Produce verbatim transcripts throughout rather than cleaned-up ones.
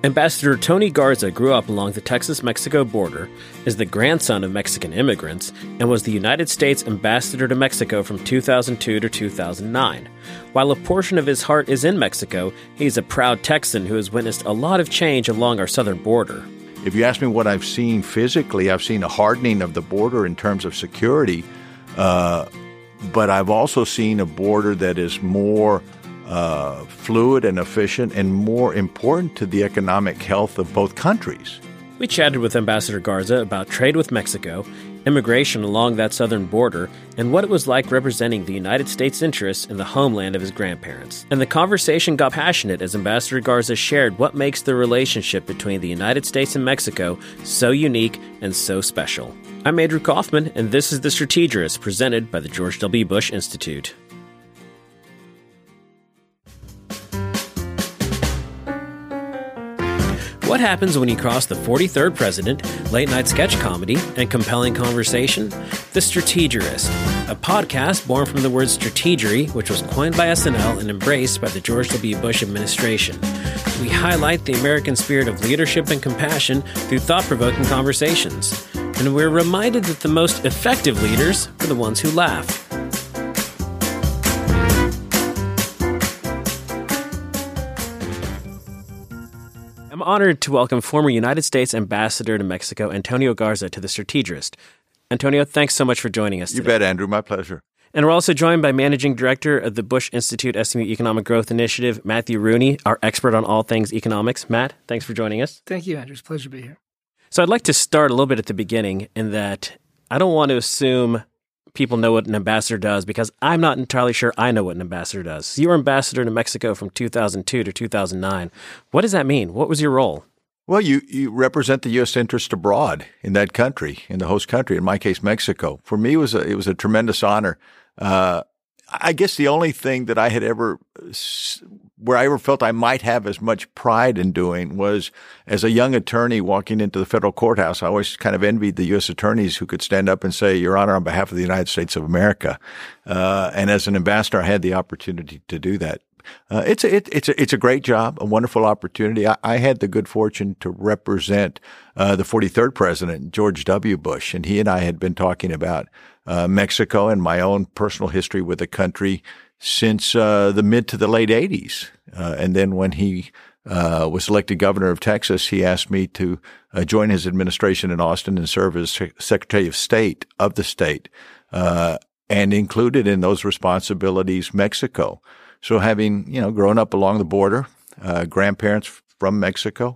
Ambassador Tony Garza grew up along the Texas-Mexico border, is the grandson of Mexican immigrants, and was the United States ambassador to Mexico from two thousand two to two thousand nine. While a portion of his heart is in Mexico, he's a proud Texan who has witnessed a lot of change along our southern border. If you ask me what I've seen physically, I've seen a hardening of the border in terms of security, uh, but I've also seen a border that is more Uh, fluid and efficient and more important to the economic health of both countries. We chatted with Ambassador Garza about trade with Mexico, immigration along that southern border, and what it was like representing the United States' interests in the homeland of his grandparents. And the conversation got passionate as Ambassador Garza shared what makes the relationship between the United States and Mexico so unique and so special. I'm Andrew Kaufman, and this is The Strategist, presented by the George W. Bush Institute. What happens when you cross the forty-third president, late-night sketch comedy, and compelling conversation? The Strategist, a podcast born from the word strategery, which was coined by S N L and embraced by the George W. Bush administration. We highlight the American spirit of leadership and compassion through thought-provoking conversations. And we're reminded that the most effective leaders are the ones who laugh. I'm honored to welcome former United States Ambassador to Mexico, Antonio Garza, to The Strategist. Antonio, thanks so much for joining us today. You bet, Andrew. My pleasure. And we're also joined by Managing Director of the Bush Institute S M U Economic Growth Initiative, Matthew Rooney, our expert on all things economics. Matt, thanks for joining us. Thank you, Andrew. It's a pleasure to be here. So I'd like to start a little bit at the beginning in that I don't want to assume people know what an ambassador does because I'm not entirely sure I know what an ambassador does. You were ambassador to Mexico from two thousand two to two thousand nine. What does that mean? What was your role? Well, you, you represent the U S interest abroad in that country, in the host country, in my case, Mexico. For me, it was a, it was a tremendous honor. Uh, I guess the only thing that I had ever, where I ever felt I might have as much pride in doing was as a young attorney walking into the federal courthouse. I always kind of envied the U S attorneys who could stand up and say, Your Honor, on behalf of the United States of America. Uh, and as an ambassador, I had the opportunity to do that. Uh, it's a, it, it's a, it's a great job, a wonderful opportunity. I, I had the good fortune to represent, uh, the forty-third president, George W. Bush, and he and I had been talking about, uh, Mexico and my own personal history with the country since, uh, the mid to the late eighties. Uh, and then when he, uh, was elected governor of Texas, he asked me to, uh, join his administration in Austin and serve as Secretary of State of the state, uh, and included in those responsibilities, Mexico. So having, you know, grown up along the border, uh, grandparents from Mexico,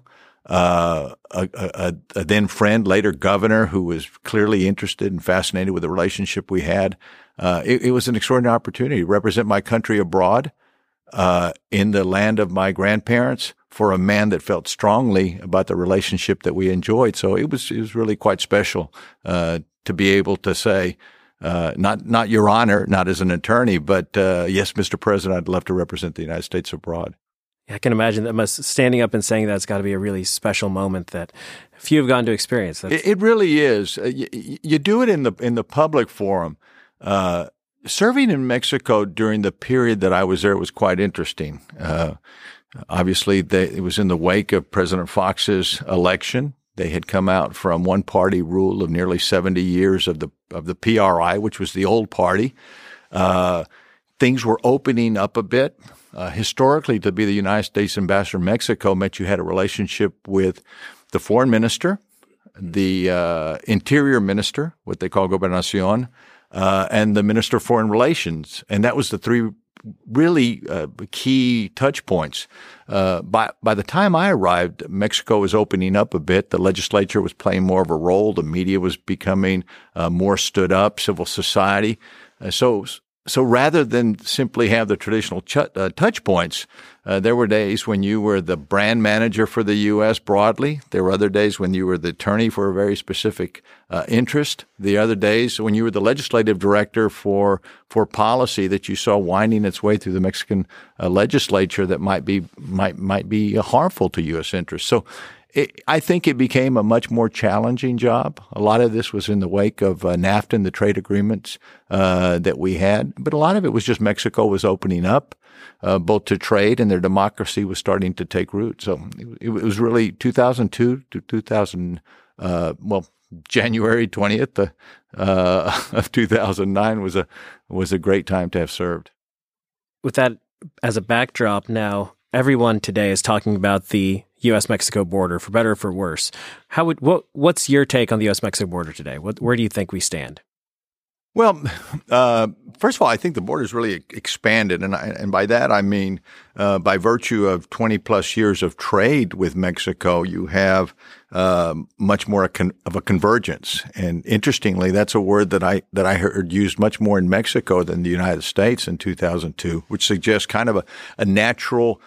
uh, a, a, a then friend, later governor, who was clearly interested and fascinated with the relationship we had, uh, it, it was an extraordinary opportunity to represent my country abroad, uh, in the land of my grandparents for a man that felt strongly about the relationship that we enjoyed. So it was, it was really quite special, uh, to be able to say, Uh, not, not Your Honor, not as an attorney, but, uh, yes, Mister President, I'd love to represent the United States abroad. Yeah, I can imagine that must, standing up and saying that's got to be a really special moment that few have gotten to experience. It, it really is. Uh, you, you do it in the, in the public forum. Uh, serving in Mexico during the period that I was there was quite interesting. Uh, obviously they, it was in the wake of President Fox's election. They had come out from one party rule of nearly seventy years of the of the P R I, which was the old party. Uh, things were opening up a bit. Uh, historically, to be the United States ambassador in Mexico meant you had a relationship with the foreign minister, the uh, interior minister, what they call gobernación, uh, and the minister of foreign relations. And that was the three really uh, key touch points. Uh, by, by the time I arrived, Mexico was opening up a bit. The legislature was playing more of a role. The media was becoming uh, more stood up, civil society. Uh, so, so rather than simply have the traditional ch- uh, touch points, uh, there were days when you were the brand manager for the U S broadly. There were other days when you were the attorney for a very specific uh, interest. The other days when you were the legislative director for for policy that you saw winding its way through the Mexican uh, legislature that might be might might be uh, harmful to U S interests. So it, I think it became a much more challenging job. A lot of this was in the wake of uh, NAFTA and the trade agreements uh, that we had, but a lot of it was just Mexico was opening up, uh, both to trade and their democracy was starting to take root. So it, it was really two thousand two to two thousand, uh, well, January twentieth uh, uh, of two thousand nine was a was a great time to have served. With that as a backdrop, now everyone today is talking about the U S Mexico border, for better or for worse. How would what what's your take on the U S Mexico border today? What where do you think we stand? Well, uh, first of all, I think the border's really expanded, and I, and by that I mean uh, by virtue of twenty plus years of trade with Mexico, you have uh, much more of a convergence. And interestingly, that's a word that I that I heard used much more in Mexico than the United States in two thousand two, which suggests kind of a, a natural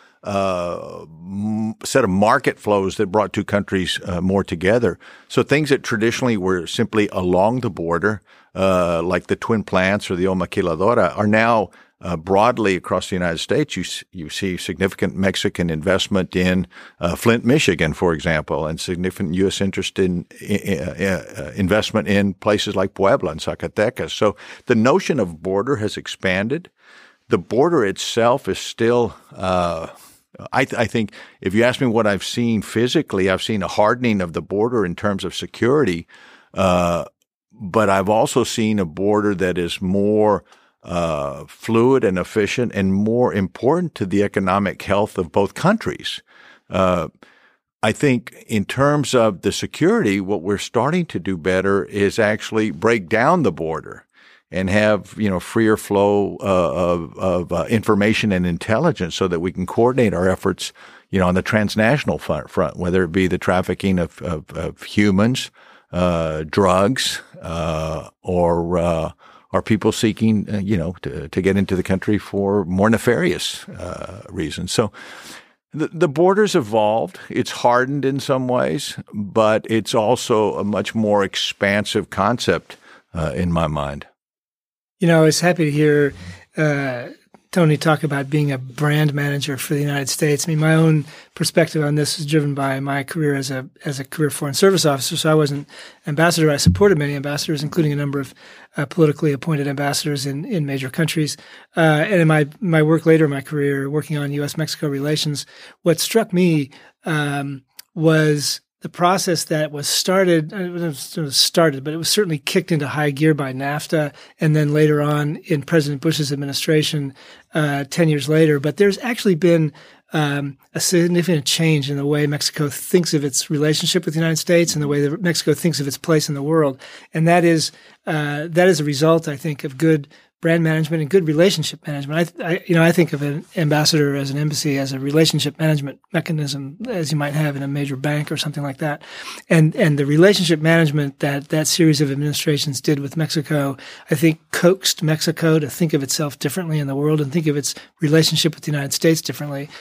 uh, set of market flows that brought two countries uh, more together. So things that traditionally were simply along the border, uh, like the twin plants or the Maquiladora, are now uh, broadly across the United States. You you see significant Mexican investment in uh, Flint, Michigan, for example, and significant U S interest in uh, uh, investment in places like Puebla and Zacatecas. So the notion of border has expanded. The border itself is still uh, I, th- I think if you ask me what I've seen physically, I've seen a hardening of the border in terms of security, uh, but I've also seen a border that is more uh, fluid and efficient and more important to the economic health of both countries. Uh, I think in terms of the security, what we're starting to do better is actually break down the border and have, you know, freer flow uh, of, of uh, information and intelligence so that we can coordinate our efforts, you know, on the transnational front, front whether it be the trafficking of, of, of humans, uh, drugs, uh, or, uh, or people seeking, uh, you know, to, to get into the country for more nefarious uh, reasons. So the, the border's evolved. It's hardened in some ways, but it's also a much more expansive concept uh, in my mind. You know, I was happy to hear uh, Tony talk about being a brand manager for the United States. I mean, my own perspective on this is driven by my career as a as a career foreign service officer. So I wasn't ambassador. I supported many ambassadors, including a number of uh, politically appointed ambassadors in, in major countries. Uh, and in my my work later in my career, working on U S Mexico relations, what struck me um, was the process that was started, it was started, but it was certainly kicked into high gear by NAFTA and then later on in President Bush's administration uh, ten years later. But there's actually been um, a significant change in the way Mexico thinks of its relationship with the United States and the way that Mexico thinks of its place in the world. And that is uh, that is a result, I think, of good brand management and good relationship management. I, I, you know, I think of an ambassador as an embassy as a relationship management mechanism, as you might have in a major bank or something like that. And and the relationship management that that series of administrations did with Mexico, I think, coaxed Mexico to think of itself differently in the world and think of its relationship with the United States differently.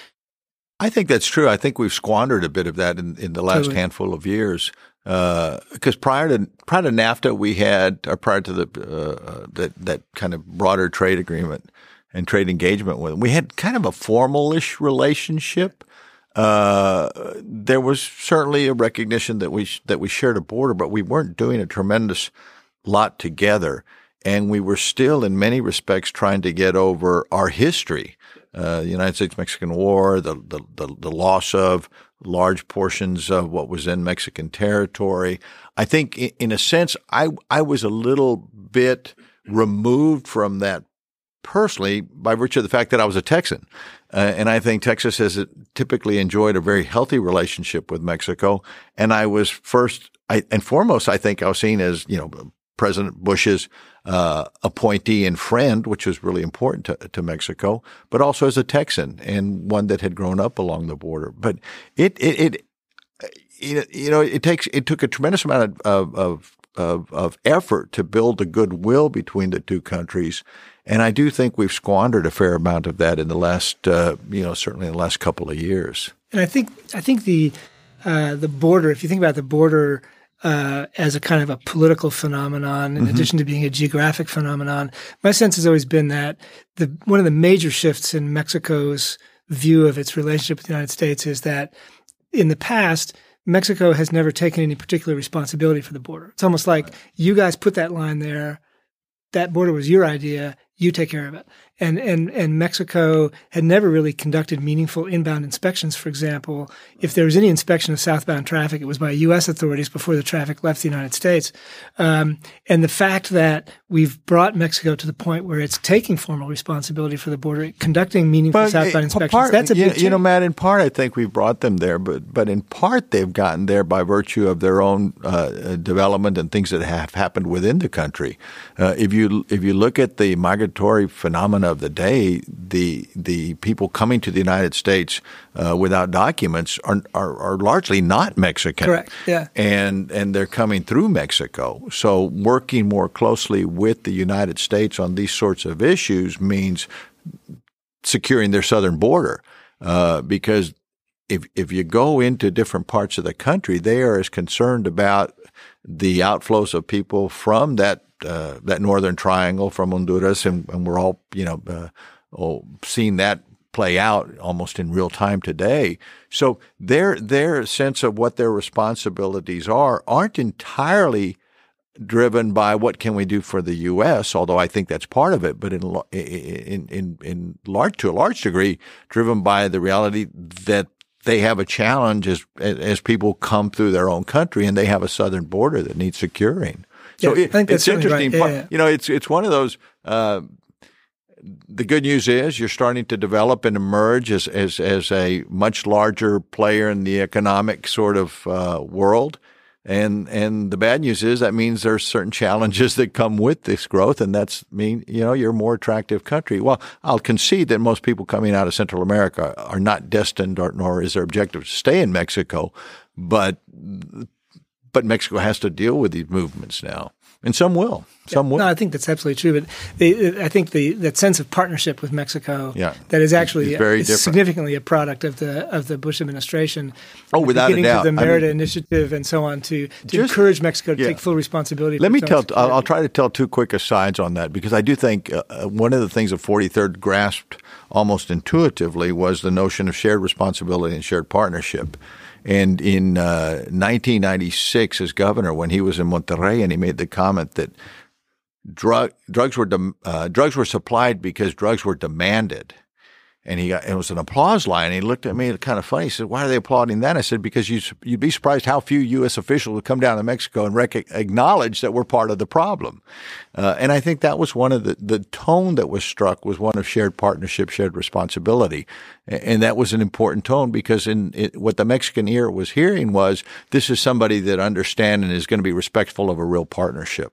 I think that's true. I think we've squandered a bit of that in, in the last Totally. handful of years. Because uh, prior to prior to NAFTA, we had, or prior to the uh, that that kind of broader trade agreement and trade engagement with them, we had kind of a formal-ish relationship. Uh, there was certainly a recognition that we that we shared a border, but we weren't doing a tremendous lot together, and we were still, in many respects, trying to get over our history. Uh, the United States-Mexican War, the, the the the loss of large portions of what was in Mexican territory. I think, in, in a sense, I I was a little bit removed from that personally by virtue of the fact that I was a Texan, uh, and I think Texas has typically enjoyed a very healthy relationship with Mexico. And I was first I, and foremost, I think I was seen as, you know, President Bush's uh, appointee and friend, which was really important to, to Mexico, but also as a Texan and one that had grown up along the border. But it, it, it you know, it takes, it took a tremendous amount of, of, of, of effort to build a goodwill between the two countries. And I do think we've squandered a fair amount of that in the last, uh, you know, certainly in the last couple of years. And I think, I think the, uh, the border, if you think about the border, Uh, as a kind of a political phenomenon, in mm-hmm. addition to being a geographic phenomenon, my sense has always been that the one of the major shifts in Mexico's view of its relationship with the United States is that in the past, Mexico has never taken any particular responsibility for the border. It's almost like you guys put that line there. That border was your idea. You take care of it. And, and, and Mexico had never really conducted meaningful inbound inspections, for example. If there was any inspection of southbound traffic, it was by U S authorities before the traffic left the United States. Um, and the fact that we've brought Mexico to the point where it's taking formal responsibility for the border, conducting meaningful but southbound it, inspections, part, that's a big you, change. You know, Matt, in part, I think we've brought them there, but but in part, they've gotten there by virtue of their own uh, development and things that have happened within the country. Uh, if you if you look at the migratory phenomena of the day, the the people coming to the United States uh, without documents are, are are largely not Mexican. Correct. Yeah. And and they're coming through Mexico. So working more closely with the United States on these sorts of issues means securing their southern border, uh, because if if you go into different parts of the country, they are as concerned about the outflows of people from that uh, that northern triangle from Honduras, and, and we're all you know uh, oh, seeing that play out almost in real time today. So their their sense of what their responsibilities are aren't entirely driven by what can we do for the U S, although I think that's part of it, but in in in in large to a large degree driven by the reality that they have a challenge as as people come through their own country, and they have a southern border that needs securing. So yeah, it, I think that's it's interesting. Right. Yeah, yeah. You know, it's it's one of those. Uh, the good news is you're starting to develop and emerge as as as a much larger player in the economic sort of uh, world. And and the bad news is that means there's certain challenges that come with this growth, and that's mean you know you're a more attractive country. Well, I'll concede that most people coming out of Central America are not destined, or, nor is their objective to stay in Mexico, but but Mexico has to deal with these movements now, and some will. Some yeah, will. No, I think that's absolutely true. But the, I think the that sense of partnership with Mexico, yeah. that is actually it's very is different. significantly a product of the of the Bush administration. Oh, without a doubt. The Merida I mean, initiative and so on to, to just, encourage Mexico to yeah. take full responsibility. Let for me its tell. own I'll, I'll try to tell two quick asides on that, because I do think uh, one of the things that forty-third grasped almost intuitively was the notion of shared responsibility and shared partnership. And in uh, nineteen ninety-six, as governor, when he was in Monterrey, and he made the comment that drug drugs were de- uh, drugs were supplied because drugs were demanded, and he got, it was an applause line. And he looked at me kind of funny. He said, "Why are they applauding that?" I said, "Because you, you'd be surprised how few U S officials would come down to Mexico and rec- acknowledge that we're part of the problem." Uh, and I think that was one of the the tone that was struck was one of shared partnership, shared responsibility, and that was an important tone, because in it, what the Mexican ear was hearing was, this is somebody that understands and is going to be respectful of a real partnership.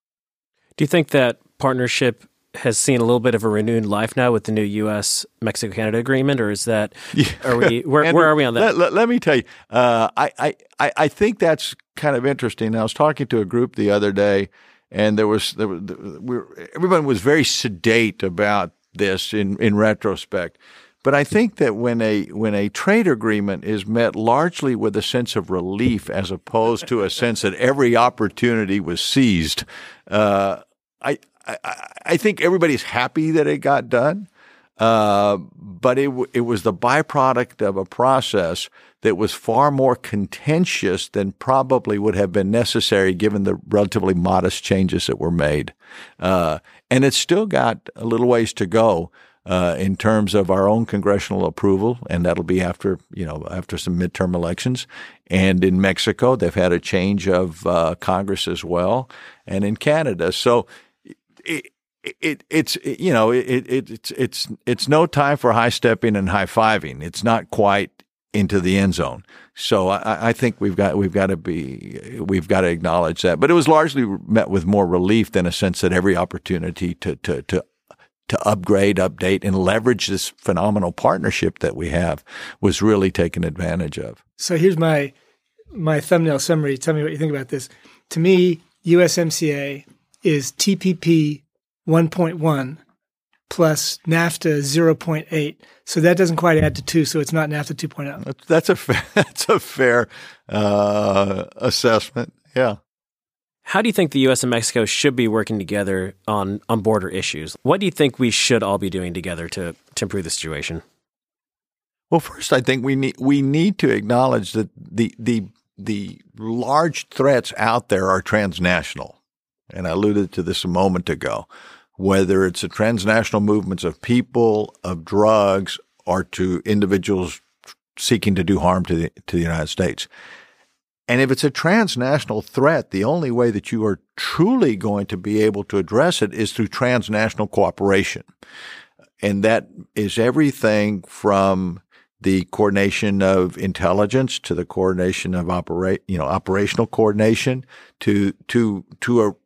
Do you think that partnership has seen a little bit of a renewed life now with the new U S Mexico Canada agreement, or is that yeah. are we where, Andrew, where are we on that? Let, let, let me tell you, uh, I, I I think that's kind of interesting. I was talking to a group the other day, and there was there was we were, everyone was very sedate about this in, in retrospect. But I think that when a when a trade agreement is met largely with a sense of relief as opposed to a sense that every opportunity was seized, uh, I, I I think everybody's happy that it got done. Uh, but it it was the byproduct of a process that was far more contentious than probably would have been necessary given the relatively modest changes that were made. Uh, and it's still got a little ways to go. Uh, in terms of our own congressional approval, and that'll be after you know after some midterm elections. And in Mexico, they've had a change of uh, Congress as well, and in Canada. So it, it it's it, you know it, it it's it's it's no time for high stepping and high fiving. It's not quite into the end zone. So I, I think we've got we've got to be we've got to acknowledge that. But it was largely met with more relief than a sense that every opportunity to to to to upgrade, update, and leverage this phenomenal partnership that we have was really taken advantage of. So here's my my thumbnail summary. Tell me what you think about this. To me, U S M C A is T P P one point one plus NAFTA zero point eight. So that doesn't quite add to two, so it's not NAFTA two point oh. That's a fair, that's a fair uh, assessment, yeah. How do you think the U S and Mexico should be working together on, on border issues? What do you think we should all be doing together to, to improve the situation? Well, first, I think we need we need to acknowledge that the the the large threats out there are transnational. And I alluded to this a moment ago, whether it's the transnational movements of people, of drugs, or to individuals seeking to do harm to the, to the United States. And if it's a transnational threat, the only way that you are truly going to be able to address it is through transnational cooperation. And that is everything from the coordination of intelligence to the coordination of operate, you know, operational coordination to, to, to a,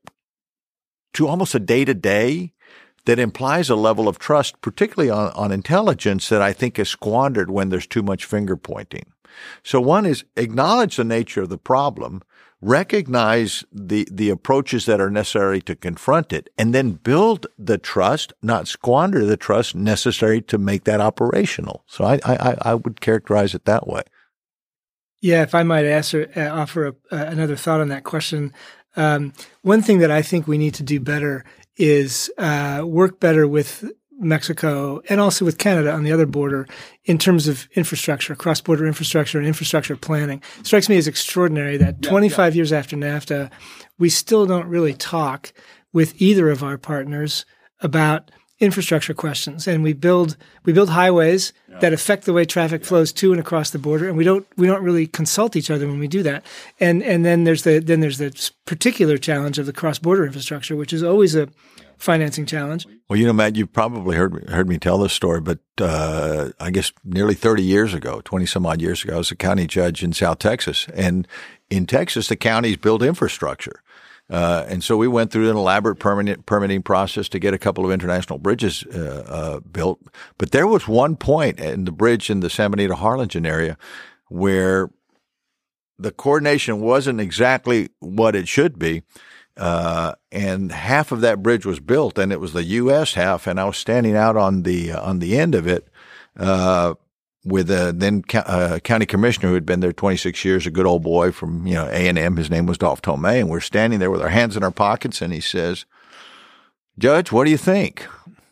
to almost a day to day that implies a level of trust, particularly on, on intelligence, that I think is squandered when there's too much finger pointing. So one is acknowledge the nature of the problem, recognize the, the approaches that are necessary to confront it, and then build the trust, not squander the trust necessary to make that operational. So I, I, I would characterize it that way. Yeah, if I might answer, uh, offer a, uh, another thought on that question. Um, one thing that I think we need to do better is uh, work better with Mexico and also with Canada on the other border in terms of infrastructure, cross-border infrastructure and infrastructure planning. It strikes me as extraordinary that yeah, twenty-five yeah. years after NAFTA, we still don't really talk with either of our partners about infrastructure questions. And we build we build highways yeah. that affect the way traffic yeah. flows to and across the border, and we don't we don't really consult each other when we do that. And and then there's the then there's the particular challenge of the cross-border infrastructure, which is always a financing challenge. Well, you know, Matt, you've probably heard me, heard me tell this story, but uh, I guess nearly thirty years ago, twenty some odd years ago, I was a county judge in South Texas. And in Texas, the counties build infrastructure. Uh, and so we went through an elaborate permanent permitting process to get a couple of international bridges uh, uh, built. But there was one point in the bridge in the San Benito Harlingen area where the coordination wasn't exactly what it should be. Uh, and half of that bridge was built, and it was the U S half, and I was standing out on the uh, on the end of it uh, with a then co- uh, county commissioner who had been there twenty-six years, a good old boy from you know A and M. His name was Dolph Tomei, and we're standing there with our hands in our pockets, and he says, "Judge, what do you think?"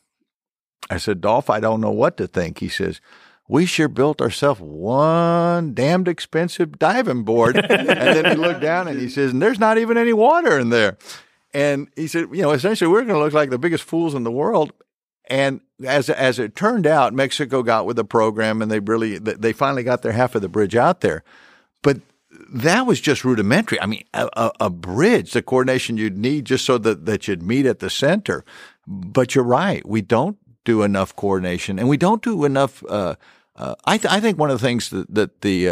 I said, "Dolph, I don't know what to think." He says, "We sure built ourselves one damned expensive diving board." And then he looked down and he says, "And there's not even any water in there." And he said, you know, essentially we're going to look like the biggest fools in the world. And as as it turned out, Mexico got with the program, and they really they finally got their half of the bridge out there. But that was just rudimentary. I mean, a, a, a bridge, the coordination you'd need just so that, that you'd meet at the center. But you're right, we don't do enough coordination, and we don't do enough. Uh, uh, I, th- I think one of the things that, that the uh,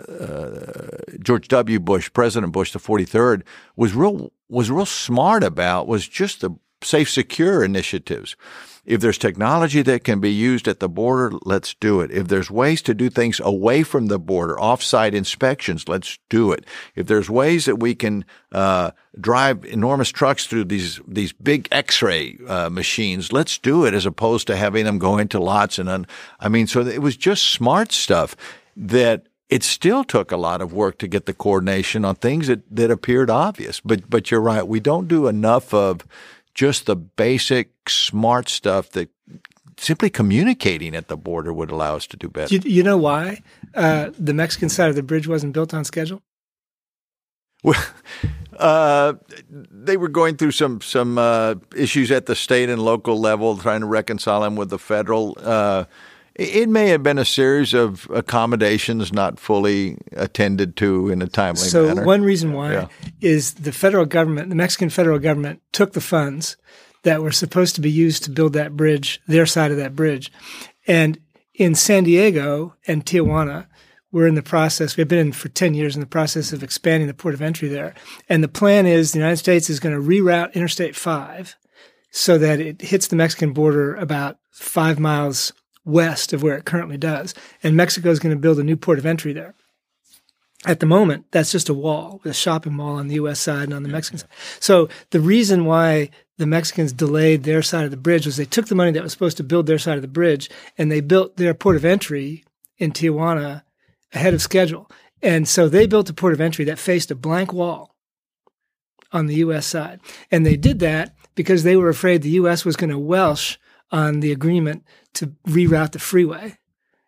uh, George W. Bush, President Bush, the forty-third, was real was real smart about was just the safe, secure initiatives. If there's technology that can be used at the border, let's do it. If there's ways to do things away from the border, off-site inspections, let's do it. If there's ways that we can uh drive enormous trucks through these these big X-ray uh, machines, let's do it, as opposed to having them go into lots. And un- I mean, so it was just smart stuff that it still took a lot of work to get the coordination on things that, that appeared obvious. But but you're right, we don't do enough of just the basic smart stuff that simply communicating at the border would allow us to do better. You, you know why uh, the Mexican side of the bridge wasn't built on schedule? Well, uh, they were going through some some uh, issues at the state and local level, trying to reconcile them with the federal. Uh, it may have been a series of accommodations not fully attended to in a timely so manner. So one reason why yeah. is the federal government, the Mexican federal government, took the funds that were supposed to be used to build that bridge, their side of that bridge. And in San Diego and Tijuana, we're in the process, we've been in for ten years in the process of expanding the port of entry there. And the plan is the United States is going to reroute Interstate five so that it hits the Mexican border about five miles west of where it currently does. And Mexico is going to build a new port of entry there. At the moment, that's just a wall, with a shopping mall on the U S side and on the Mexican side. So the reason why the Mexicans delayed their side of the bridge was they took the money that was supposed to build their side of the bridge, and they built their port of entry in Tijuana ahead of schedule. And so they built a port of entry that faced a blank wall on the U S side. And they did that because they were afraid the U S was going to welsh on the agreement to reroute the freeway.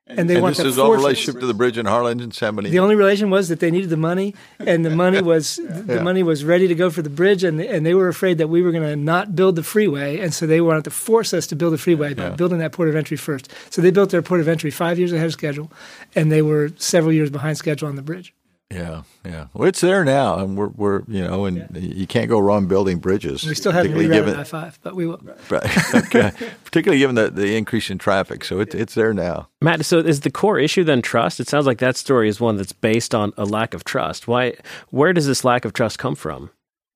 And they and want this to is all force relationship it. to the bridge in Harlingen, Yosemite. The only relation was that they needed the money, and the money was the Yeah. money was ready to go for the bridge, and and they were afraid that we were going to not build the freeway, and so they wanted to force us to build the freeway by Yeah. building that port of entry first. So they built their port of entry five years ahead of schedule, and they were several years behind schedule on the bridge. Yeah, yeah. Well, it's there now, and we're, we're you know, and yeah. you can't go wrong building bridges. We still haven't rerouted I five, but we will. Right. Okay. Particularly given the, the increase in traffic, so it, it's there now. Matt, so is the core issue then trust? It sounds like that story is one that's based on a lack of trust. Why? Where does this lack of trust come from?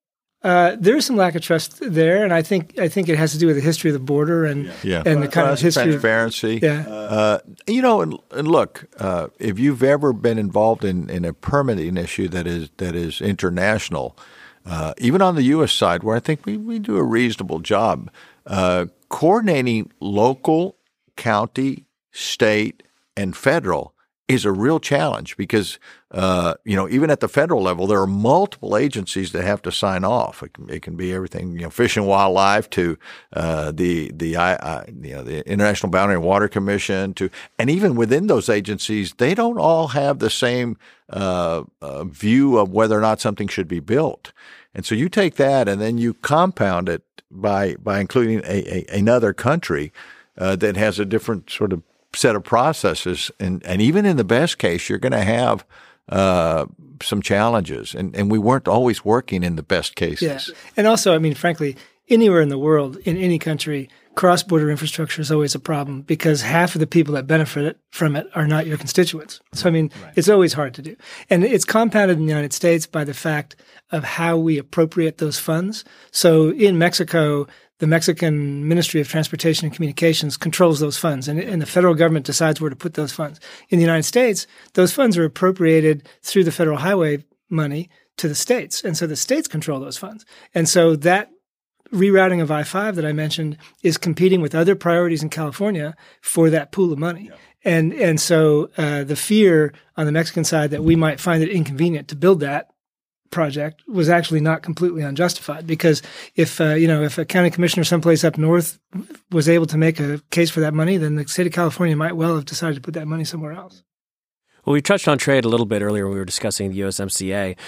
Uh, there is some lack of trust there, and I think I think it has to do with the history of the border and yeah. and the kind uh, of history transparency. Of, yeah, uh, you know, and, and look, uh, if you've ever been involved in, in a permitting issue that is that is international, uh, even on the U S side, where I think we, we do a reasonable job uh, coordinating local, county, state, and federal is a real challenge because, uh, you know, even at the federal level, there are multiple agencies that have to sign off. It can, it can be everything, you know, Fish and Wildlife to uh, the the I, I, you know the International Boundary and Water Commission to, and even within those agencies, they don't all have the same uh, uh, view of whether or not something should be built. And so you take that and then you compound it by by including a, a another country uh, that has a different sort of set of processes, and, and even in the best case, you're going to have uh, some challenges, and, and we weren't always working in the best cases. Yeah. And also, I mean, frankly, anywhere in the world, in any country, cross-border infrastructure is always a problem because half of the people that benefit it, from it are not your constituents. So, I mean, right. It's always hard to do. And it's compounded in the United States by the fact of how we appropriate those funds. So in Mexico, the Mexican Ministry of Transportation and Communications controls those funds, and, and the federal government decides where to put those funds. In the United States, those funds are appropriated through the federal highway money to the states, and so the states control those funds. And so that rerouting of I five that I mentioned is competing with other priorities in California for that pool of money. Yeah. And and so uh, the fear on the Mexican side that we might find it inconvenient to build that project was actually not completely unjustified, because if uh, you know if a county commissioner someplace up north was able to make a case for that money, then the state of California might well have decided to put that money somewhere else. Well, we touched on trade a little bit earlier when we were discussing the U S M C A.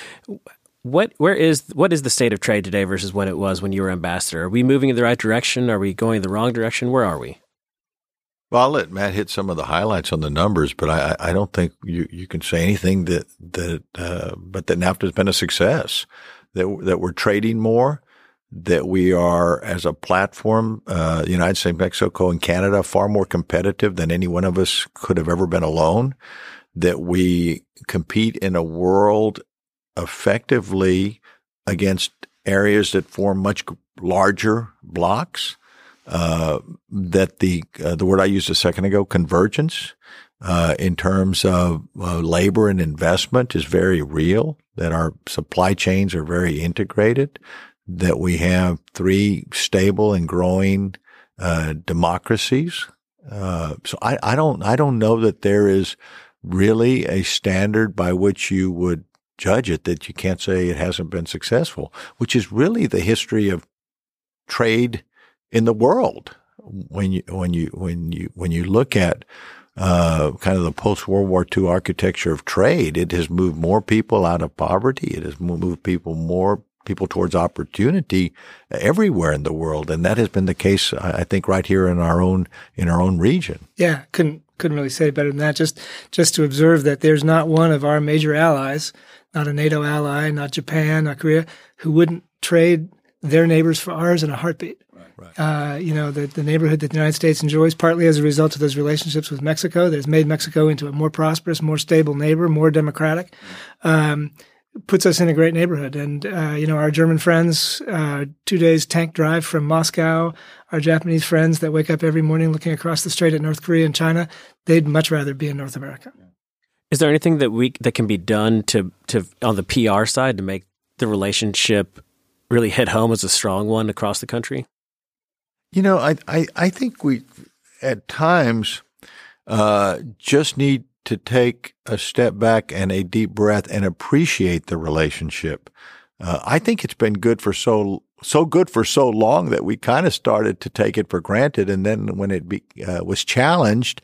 What where is what is the state of trade today versus when it was when you were ambassador? Are we moving in the right direction? Are we going in the wrong direction? Where are we? Well, I'll let Matt hit some of the highlights on the numbers, but I, I don't think you, you can say anything that that uh, but that NAFTA has been a success. That that we're trading more, that we are as a platform, uh, the United States, Mexico, and Canada, far more competitive than any one of us could have ever been alone. That we compete in a world effectively against areas that form much larger blocks. Uh, that the uh, the word I used a second ago, convergence, uh, in terms of uh, labor and investment is very real, that our supply chains are very integrated, that we have three stable and growing uh, democracies. Uh, so I, I don't I don't know that there is really a standard by which you would judge it, that you can't say it hasn't been successful, which is really the history of trade in the world. When you when you when you when you look at uh, kind of the post-World War Two architecture of trade, it has moved more people out of poverty. It has moved people more people towards opportunity everywhere in the world, and that has been the case, I think, right here in our own in our own region. Yeah, couldn't couldn't really say it better than that. Just just to observe that there's not one of our major allies, not a NATO ally, not Japan, not Korea, who wouldn't trade their neighbors for ours in a heartbeat. Right. Uh, you know, the, the neighborhood that the United States enjoys, partly as a result of those relationships with Mexico, that has made Mexico into a more prosperous, more stable neighbor, more democratic, um, puts us in a great neighborhood. And, uh, you know, our German friends, uh, two days tank drive from Moscow, our Japanese friends that wake up every morning looking across the strait at North Korea and China, they'd much rather be in North America. Is there anything that we that can be done to, to on the P R side to make the relationship really hit home as a strong one across the country? You know, I, I, I think we, at times, uh, just need to take a step back and a deep breath and appreciate the relationship. Uh, I think it's been good for so, so good for so long that we kind of started to take it for granted. And then when it be, uh, was challenged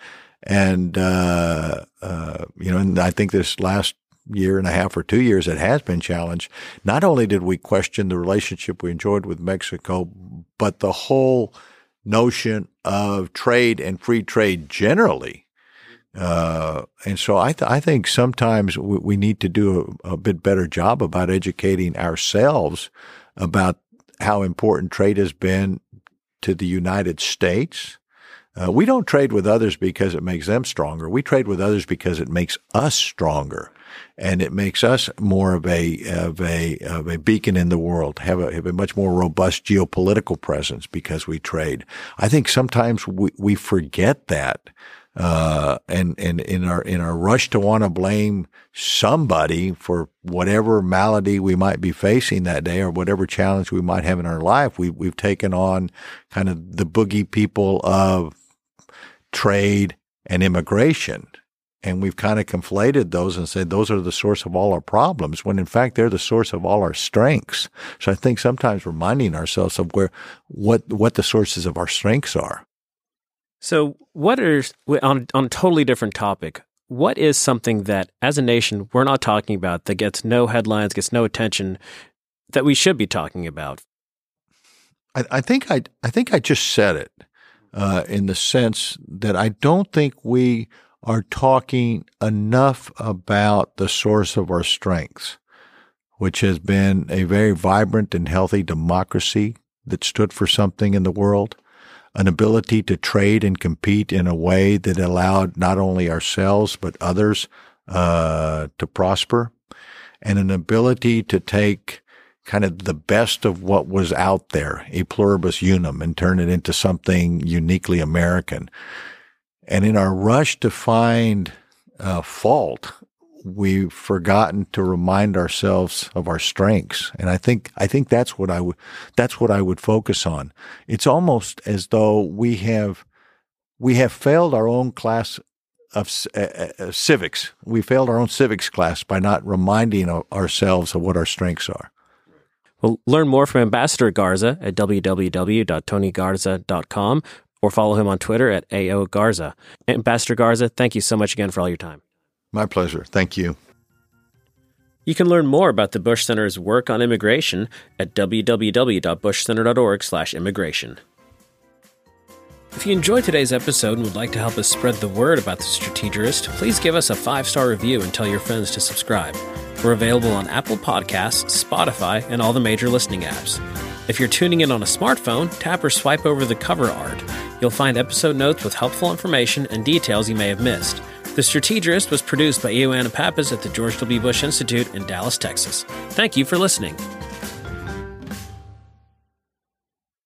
And, uh, uh, you know, and I think this last year and a half or two years, it has been challenged. Not only did we question the relationship we enjoyed with Mexico, but the whole notion of trade and free trade generally. Uh, and so I, th- I think sometimes we, we need to do a, a bit better job about educating ourselves about how important trade has been to the United States. Uh, we don't trade with others because it makes them stronger. We trade with others because it makes us stronger, and it makes us more of a of a of a beacon in the world. Have a have a much more robust geopolitical presence because we trade. I think sometimes we we forget that, uh, and and in our in our rush to want to blame somebody for whatever malady we might be facing that day or whatever challenge we might have in our life, we we've taken on kind of the boogie people of trade and immigration. And we've kind of conflated those and said those are the source of all our problems, when in fact they're the source of all our strengths. So I think sometimes reminding ourselves of where what what the sources of our strengths are. So what are, on, on a totally different topic, what is something that as a nation we're not talking about that gets no headlines, gets no attention, that we should be talking about? I, I think I I think I just said it. Uh, in the sense that I don't think we are talking enough about the source of our strengths, which has been a very vibrant and healthy democracy that stood for something in the world, an ability to trade and compete in a way that allowed not only ourselves but others uh, to prosper, and an ability to take kind of the best of what was out there, a pluribus unum, and turn it into something uniquely American. And in our rush to find uh, fault, we've forgotten to remind ourselves of our strengths. And I think I think that's what I would that's what I would focus on. It's almost as though we have we have failed our own class of uh, uh, civics. We failed our own civics class by not reminding ourselves of what our strengths are. Well, learn more from Ambassador Garza at w w w dot tony garza dot com or follow him on Twitter at A O Garza. Ambassador Garza, thank you so much again for all your time. My pleasure. Thank you. You can learn more about the Bush Center's work on immigration at w w w dot bush center dot org slash immigration. If you enjoyed today's episode and would like to help us spread the word about The Strategist, please give us a five-star review and tell your friends to subscribe. We're available on Apple Podcasts, Spotify, and all the major listening apps. If you're tuning in on a smartphone, tap or swipe over the cover art. You'll find episode notes with helpful information and details you may have missed. The Strategist was produced by Ioanna Pappas at the George W. Bush Institute in Dallas, Texas. Thank you for listening.